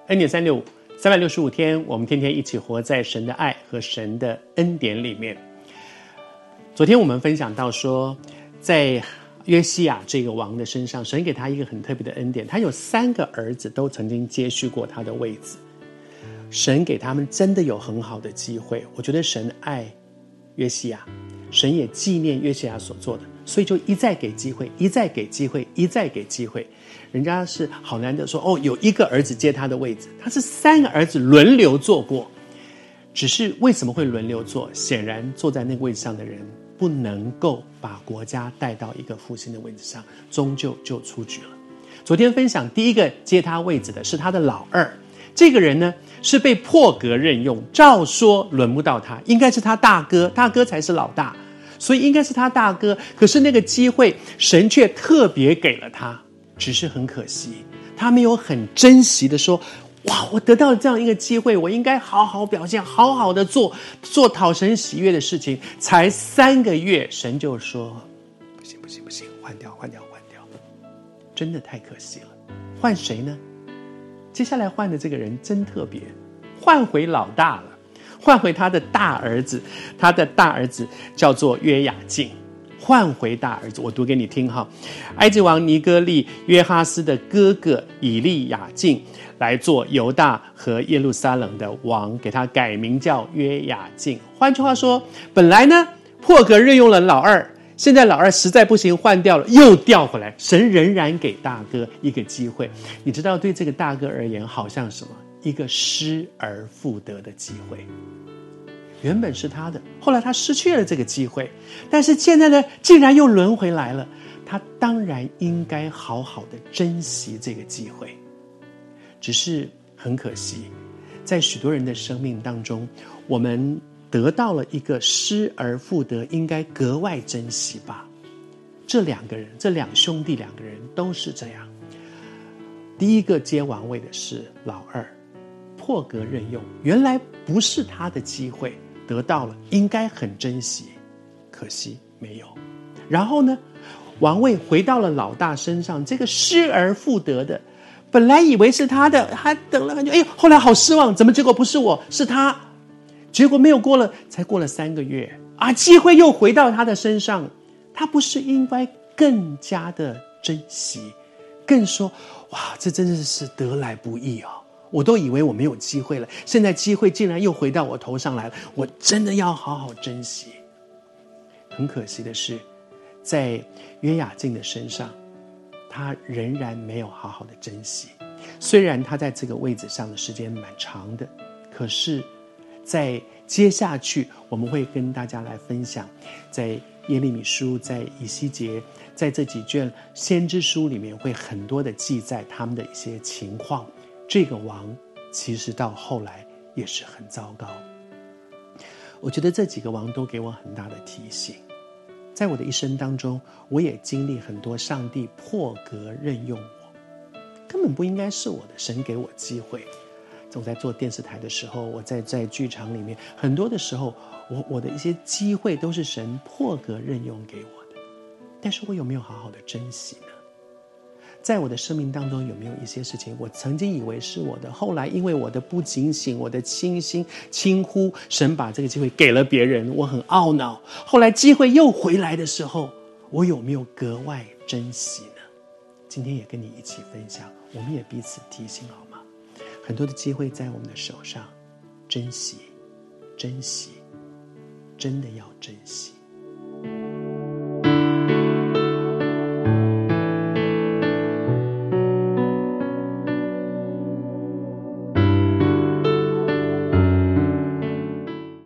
恩典365 365天，我们天天一起活在神的爱和神的恩典里面。昨天我们分享到说，在约西亚这个王的身上，神给他一个很特别的恩典，他有3个儿子都曾经接续过他的位置，神给他们真的有很好的机会。我觉得神爱约西亚，神也纪念约西亚所做的，所以就一再给机会，一再给机会，一再给机会。人家是好难得说，有一个儿子接他的位置，他是3个儿子轮流做过。只是为什么会轮流做？显然坐在那个位置上的人不能够把国家带到一个复兴的位置上，终究就出局了。昨天分享第一个接他位置的是他的老二，这个人呢是被破格任用，照说轮不到他，应该是他大哥，大哥才是老大，所以应该是他大哥。可是那个机会神却特别给了他，只是很可惜他没有很珍惜的说，哇，我得到了这样一个机会，我应该好好表现，好好的做讨神喜悦的事情。才3个月，神就说不行，换掉，真的太可惜了。换谁呢？接下来换的这个人真特别，换回老大了，换回他的大儿子，他的大儿子叫做约雅敬，换回大儿子。我读给你听哈。埃及王尼哥利约哈斯的哥哥以利亚敬来做犹大和耶路撒冷的王，给他改名叫约雅敬。换句话说，本来呢破格任用了老二，现在老二实在不行换掉了，又调回来，神仍然给大哥一个机会。你知道对这个大哥而言好像什么？一个失而复得的机会。原本是他的，后来他失去了这个机会，但是现在呢竟然又轮回来了，他当然应该好好的珍惜这个机会。只是很可惜，在许多人的生命当中，我们得到了一个失而复得，应该格外珍惜吧。这2个人，这2兄弟2个人都是这样。第一个接王位的是老二，破格任用，原来不是他的机会，得到了应该很珍惜，可惜没有。然后呢，王位回到了老大身上，这个失而复得的，本来以为是他的，他等了很久，后来好失望，怎么结果不是我，是他。结果没有才过了3个月啊，机会又回到他的身上，他不是应该更加的珍惜，更说哇，这真的是得来不易啊！我都以为我没有机会了，现在机会竟然又回到我头上来了，我真的要好好珍惜。很可惜的是，在约雅敬的身上，他仍然没有好好的珍惜。虽然他在这个位置上的时间蛮长的，可是在接下去我们会跟大家来分享，在耶利米书，在以西结，在这几卷先知书里面会很多的记载他们的一些情况。这个王其实到后来也是很糟糕。我觉得这几个王都给我很大的提醒，在我的一生当中，我也经历很多上帝破格任用我，根本不应该是我的，神给我机会。我在做电视台的时候，我在剧场里面，很多的时候我的一些机会都是神破格任用给我的，但是我有没有好好的珍惜呢？在我的生命当中，有没有一些事情我曾经以为是我的，后来因为我的不警醒，我的轻心轻忽，神把这个机会给了别人，我很懊恼。后来机会又回来的时候，我有没有格外珍惜呢？今天也跟你一起分享，我们也彼此提醒好吗？很多的机会在我们的手上，珍惜，真的要珍惜。